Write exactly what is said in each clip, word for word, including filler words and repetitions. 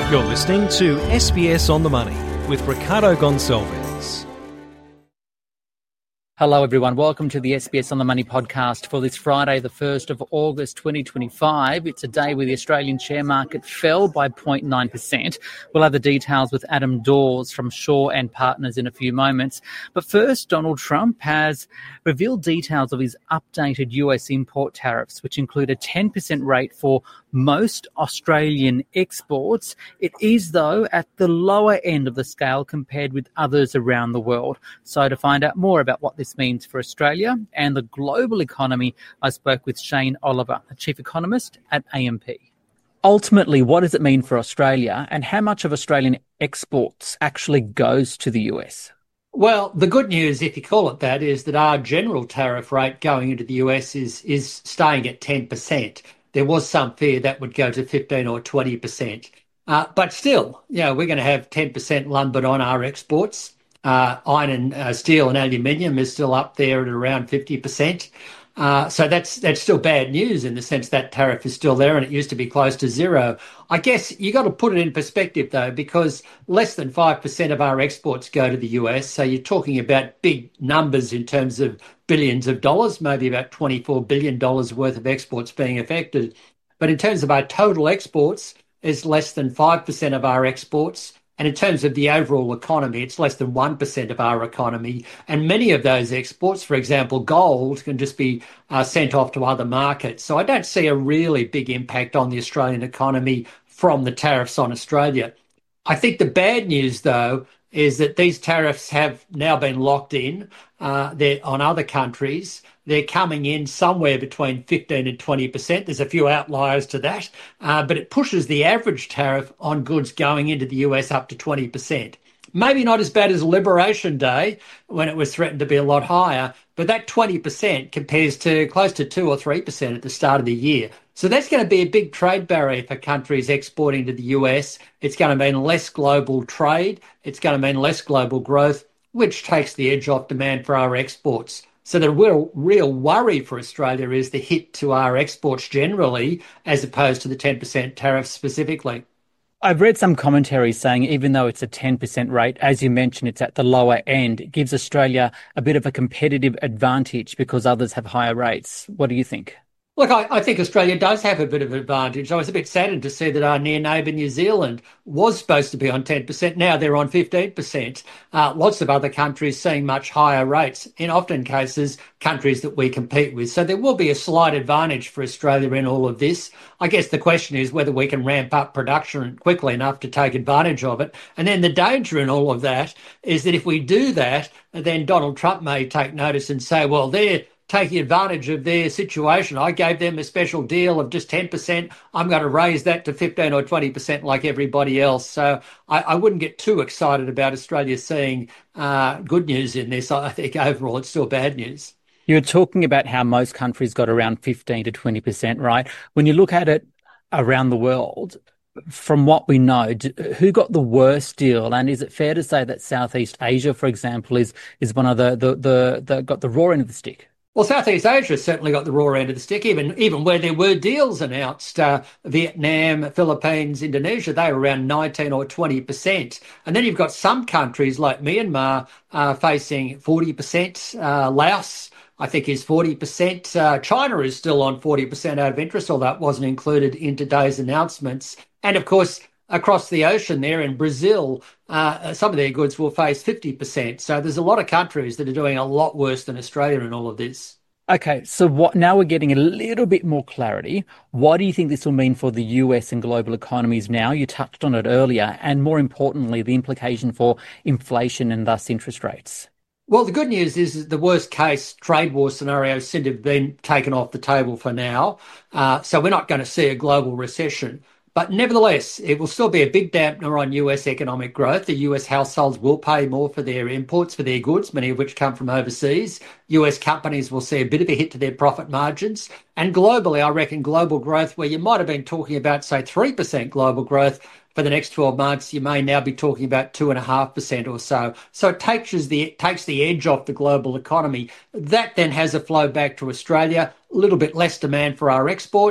You're listening to S B S On The Money with Ricardo Gonçalves. Hello everyone, welcome to the S B S On The Money podcast for this Friday, the first of August twenty twenty-five. It's a day where the Australian share market fell by zero point nine percent. We'll have the details with Adam Dawes from Shaw and Partners in a few moments. But first, Donald Trump has revealed details of his updated U S import tariffs, which include a ten percent rate for most Australian exports. It is, though, at the lower end of the scale compared with others around the world. So to find out more about what this means for Australia and the global economy, I spoke with Shane Oliver, the Chief Economist at A M P. Ultimately, what does it mean for Australia, and how much of Australian exports actually goes to the U S? Well, the good news, if you call it that, is that our general tariff rate going into the U S is, is staying at ten percent. There was some fear that would go to fifteen or twenty percent. Uh, but still, you know, we're going to have ten percent lumbered on our exports. Uh, iron and uh, steel and aluminium is still up there at around fifty percent. Uh, so that's that's still bad news in the sense that tariff is still there and it used to be close to zero. I guess you got to put it in perspective, though, because less than five percent of our exports go to the U S. So you're talking about big numbers in terms of billions of dollars, maybe about twenty-four billion dollars worth of exports being affected. But in terms of our total exports, it's less than five percent of our exports. And in terms of the overall economy, it's less than one percent of our economy. And many of those exports, for example, gold, can just be uh, sent off to other markets. So I don't see a really big impact on the Australian economy from the tariffs on Australia. I think the bad news, though, is that these tariffs have now been locked in uh, they're on other countries. They're coming in somewhere between fifteen and twenty percent. There's a few outliers to that, uh, but it pushes the average tariff on goods going into the U S up to twenty percent. Maybe not as bad as Liberation Day when it was threatened to be a lot higher, but that twenty percent compares to close to two or three percent at the start of the year. So that's going to be a big trade barrier for countries exporting to the U S. It's going to mean less global trade. It's going to mean less global growth, which takes the edge off demand for our exports. So the real, real worry for Australia is the hit to our exports generally, as opposed to the ten percent tariff specifically. I've read some commentary saying even though it's a ten percent rate, as you mentioned, it's at the lower end. It gives Australia a bit of a competitive advantage because others have higher rates. What do you think? Look, I, I think Australia does have a bit of an advantage. I was a bit saddened to see that our near neighbour New Zealand was supposed to be on ten percent. Now they're on fifteen percent. Uh, lots of other countries seeing much higher rates, in often cases, countries that we compete with. So there will be a slight advantage for Australia in all of this. I guess the question is whether we can ramp up production quickly enough to take advantage of it. And then the danger in all of that is that if we do that, then Donald Trump may take notice and say, well, they're taking advantage of their situation. I gave them a special deal of just ten percent. I'm going to raise that to fifteen or twenty percent like everybody else. So I, I wouldn't get too excited about Australia seeing uh, good news in this. I think overall it's still bad news. You're talking about how most countries got around fifteen to twenty percent, right? When you look at it around the world, from what we know, who got the worst deal? And is it fair to say that Southeast Asia, for example, is is one of the, the, the, the got the raw end of the stick? Well, Southeast Asia certainly got the raw end of the stick, even even where there were deals announced. Uh, Vietnam, Philippines, Indonesia, they were around nineteen or twenty percent. And then you've got some countries like Myanmar uh, facing forty percent. Uh, Laos, I think, is forty percent. Uh, China is still on forty percent out of interest, although that wasn't included in today's announcements. And, of course, across the ocean there in Brazil, uh, some of their goods will face fifty percent. So there's a lot of countries that are doing a lot worse than Australia in all of this. Okay, so what? Now we're getting a little bit more clarity. What do you think this will mean for the U S and global economies now? You touched on it earlier, and more importantly, the implication for inflation and thus interest rates. Well, the good news is that the worst case trade war scenarios seem to have been taken off the table for now. Uh, so we're not going to see a global recession. But nevertheless, it will still be a big dampener on U S economic growth. The U S households will pay more for their imports, for their goods, many of which come from overseas. U S companies will see a bit of a hit to their profit margins. And globally, I reckon global growth, where you might have been talking about, say, three percent global growth for the next twelve months, you may now be talking about two point five percent or so. So it takes the, it takes the edge off the global economy. That then has a flow back to Australia, a little bit less demand for our exports.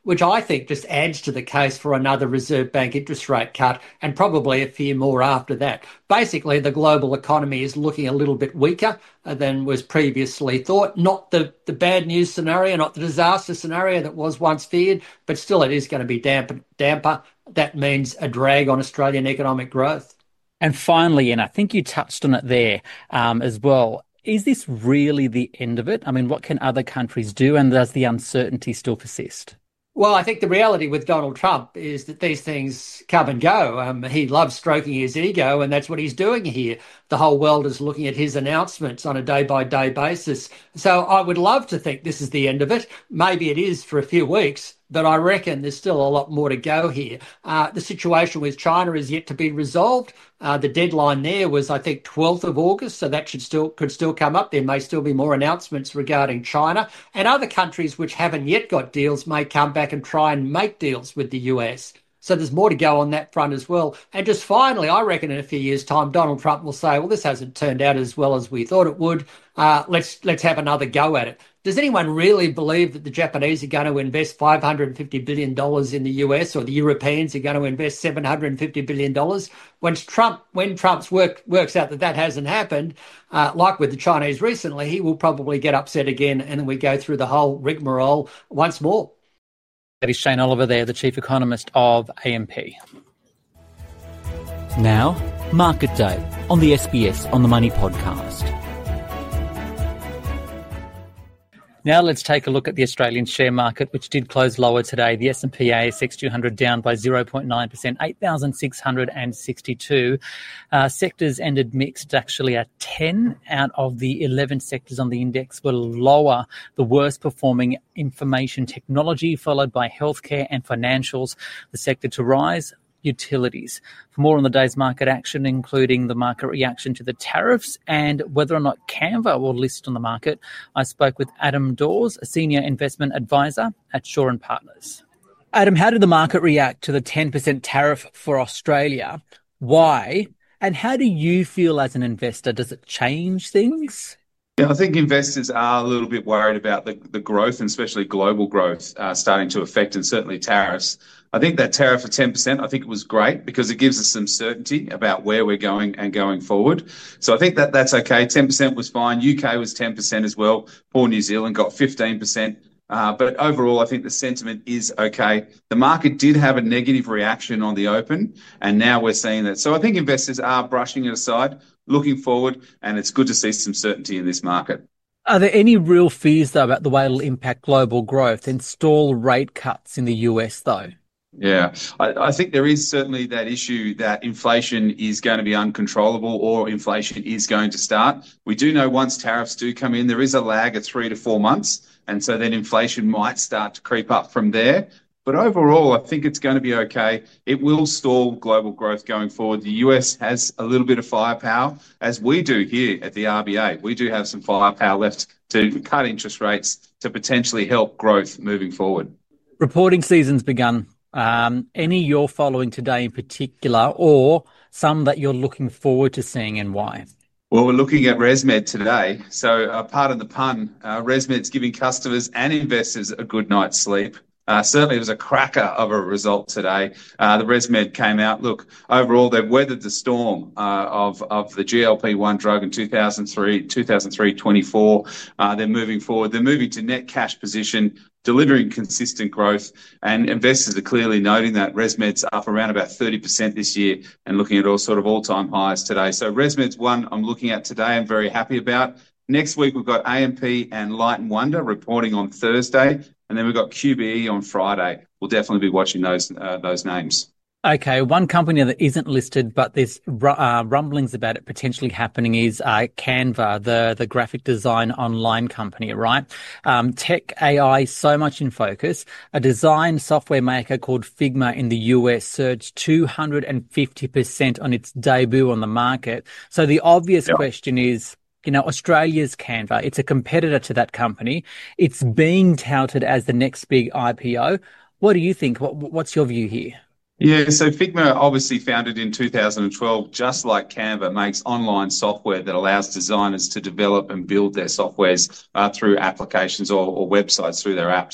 which I think just adds to the case for another Reserve Bank interest rate cut and probably a few more after that. Basically, the global economy is looking a little bit weaker than was previously thought. Not the, the bad news scenario, not the disaster scenario that was once feared, but still it is going to be damper. damper. That means a drag on Australian economic growth. And finally, and I think you touched on it there um, as well, is this really the end of it? I mean, what can other countries do, and does the uncertainty still persist? Well, I think the reality with Donald Trump is that these things come and go. Um, he loves stroking his ego, and that's what he's doing here. The whole world is looking at his announcements on a day-by-day basis. So I would love to think this is the end of it. Maybe it is for a few weeks, but I reckon there's still a lot more to go here. Uh, the situation with China is yet to be resolved. Uh, the deadline there was, I think, twelfth of August, so that should still could still come up. There may still be more announcements regarding China, and other countries which haven't yet got deals may come back and try and make deals with the U S. So there's more to go on that front as well. And just finally, I reckon in a few years' time, Donald Trump will say, well, this hasn't turned out as well as we thought it would. Uh, let's let's have another go at it. Does anyone really believe that the Japanese are going to invest five hundred fifty billion dollars in the U S, or the Europeans are going to invest seven hundred fifty billion dollars? When Trump, when Trump's work works out that that hasn't happened, uh, like with the Chinese recently, he will probably get upset again, and then we go through the whole rigmarole once more. That is Shane Oliver there, the Chief Economist of A M P. Now, Market Day on the S B S On The Money podcast. Now let's take a look at the Australian share market, which did close lower today. The S and P A S X two hundred down by zero point nine percent, eight thousand six hundred sixty-two. Uh, sectors ended mixed, actually, at ten out of the eleven sectors on the index were lower. The worst performing information technology, followed by healthcare and financials. The sector to rise, utilities. For more on the day's market action, including the market reaction to the tariffs and whether or not Canva will list on the market, I spoke with Adam Dawes, a senior investment advisor at Shaw and Partners. Adam, how did the market react to the ten percent tariff for Australia? Why? And how do you feel as an investor? Does it change things? Yeah, I think investors are a little bit worried about the, the growth, and especially global growth, uh, starting to affect, and certainly tariffs. I think that tariff of ten percent, I think it was great because it gives us some certainty about where we're going and going forward. So I think that that's okay. ten percent was fine. U K was ten percent as well. Poor New Zealand got fifteen percent. Uh, but overall, I think the sentiment is okay. The market did have a negative reaction on the open, and now we're seeing that. So I think investors are brushing it aside, looking forward, and it's good to see some certainty in this market. Are there any real fears, though, about the way it'll impact global growth and stall rate cuts in the U S, though? Yeah, I, I think there is certainly that issue that inflation is going to be uncontrollable, or inflation is going to start. We do know once tariffs do come in, there is a lag of three to four months. And so then inflation might start to creep up from there. But overall, I think it's going to be okay. It will stall global growth going forward. The U S has a little bit of firepower, as we do here at the R B A. We do have some firepower left to cut interest rates to potentially help growth moving forward. Reporting season's begun. Um, any you're following today in particular, or some that you're looking forward to seeing, and why? Well, we're looking at ResMed today. So, uh, pardon the pun, uh, ResMed's giving customers and investors a good night's sleep. Uh, certainly, it was a cracker of a result today. Uh, the ResMed came out. Look, overall, they've weathered the storm uh, of of the G L P one drug in two thousand three, two thousand three, twenty-four. Uh, they're moving forward. They're moving to net cash position, delivering consistent growth, and investors are clearly noting that. ResMed's up around about thirty percent this year and looking at all sort of all-time highs today. So ResMed's one I'm looking at today. I'm very happy about. Next week, we've got A M P and Light and Wonder reporting on Thursday, and then we've got Q B E on Friday. We'll definitely be watching those uh, those names. Okay, one company that isn't listed, but there's uh, rumblings about it potentially happening is uh, Canva, the, the graphic design online company, right? Um, tech A I so much in focus. A design software maker called Figma in the U S surged two hundred fifty percent on its debut on the market. So the obvious yep. question is, you know, Australia's Canva, it's a competitor to that company. It's being touted as the next big I P O. What do you think? What, what's your view here? Yeah, so Figma, obviously founded in two thousand twelve, just like Canva, makes online software that allows designers to develop and build their softwares uh, through applications or, or websites through their apps.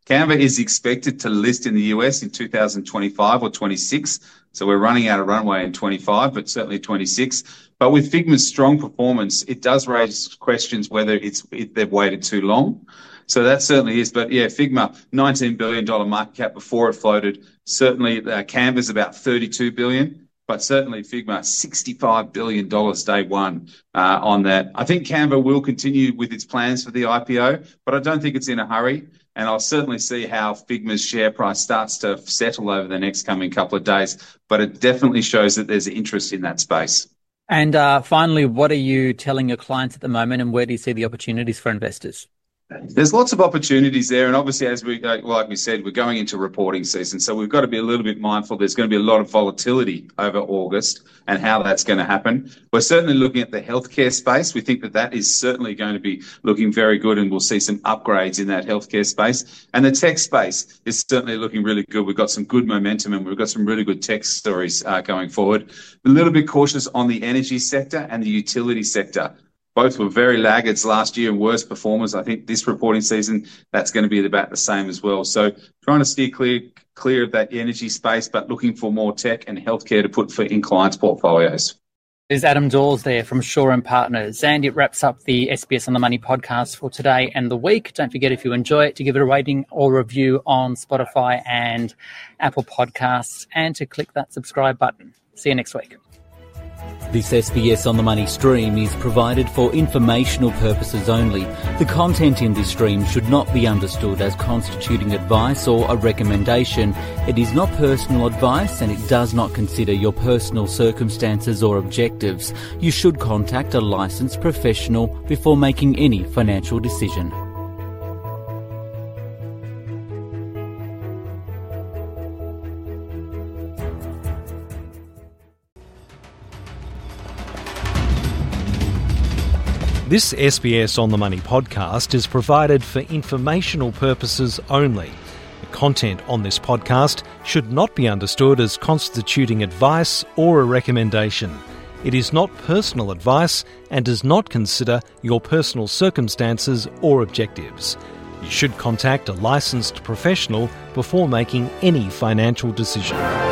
Canva is expected to list in the U S in two thousand twenty-five or twenty-six. So we're running out of runway in twenty-five, but certainly twenty-six. But with Figma's strong performance, it does raise questions whether it's if they've waited too long. So that certainly is. But yeah, Figma, nineteen billion dollars market cap before it floated. Certainly uh, Canva's about thirty-two billion dollars. But certainly Figma, sixty-five billion dollars day one uh, on that. I think Canva will continue with its plans for the I P O, but I don't think it's in a hurry. And I'll certainly see how Figma's share price starts to settle over the next coming couple of days. But it definitely shows that there's interest in that space. And uh, finally, what are you telling your clients at the moment, and where do you see the opportunities for investors? There's lots of opportunities there, and obviously, as we like we said, we're going into reporting season, so we've got to be a little bit mindful. There's going to be a lot of volatility over August and how that's going to happen. We're certainly looking at the healthcare space. We think that that is certainly going to be looking very good, and we'll see some upgrades in that healthcare space. And the tech space is certainly looking really good. We've got some good momentum, and we've got some really good tech stories uh, going forward. A little bit cautious on the energy sector and the utility sector. Both were very laggards last year and worst performers. I think this reporting season, that's going to be about the same as well. So trying to steer clear clear of that energy space, but looking for more tech and healthcare to put for in clients' portfolios. There's Adam Dawes there from Shaw and Partners. And it wraps up the S B S On The Money podcast for today and the week. Don't forget, if you enjoy it, to give it a rating or review on Spotify and Apple Podcasts, and to click that subscribe button. See you next week. This S B S On The Money stream is provided for informational purposes only. The content in this stream should not be understood as constituting advice or a recommendation. It is not personal advice, and it does not consider your personal circumstances or objectives. You should contact a licensed professional before making any financial decision. This S B S On The Money podcast is provided for informational purposes only. The content on this podcast should not be understood as constituting advice or a recommendation. It is not personal advice and does not consider your personal circumstances or objectives. You should contact a licensed professional before making any financial decision.